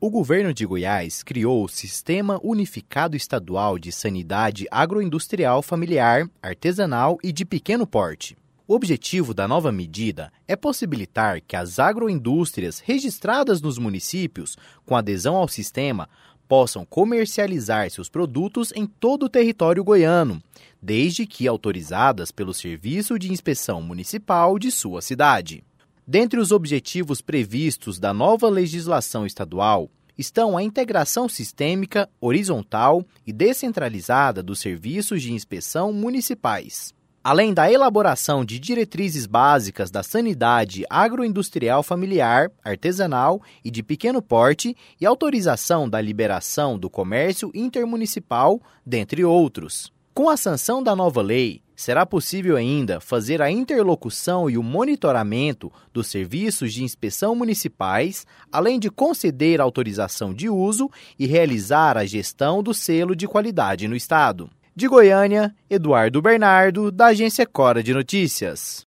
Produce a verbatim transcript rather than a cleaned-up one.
O governo de Goiás criou o Sistema Unificado Estadual de Sanidade Agroindustrial Familiar, Artesanal e de Pequeno Porte. O objetivo da nova medida é possibilitar que as agroindústrias registradas nos municípios com adesão ao sistema possam comercializar seus produtos em todo o território goiano, desde que autorizadas pelo Serviço de Inspeção Municipal de sua cidade. Dentre os objetivos previstos da nova legislação estadual estão a integração sistêmica, horizontal e descentralizada dos serviços de inspeção municipais, além da elaboração de diretrizes básicas da sanidade agroindustrial familiar, artesanal e de pequeno porte e autorização da liberação do comércio intermunicipal, dentre outros. Com a sanção da nova lei, será possível ainda fazer a interlocução e o monitoramento dos serviços de inspeção municipais, além de conceder autorização de uso e realizar a gestão do selo de qualidade no estado. De Goiânia, Eduardo Bernardo, da Agência Cora de Notícias.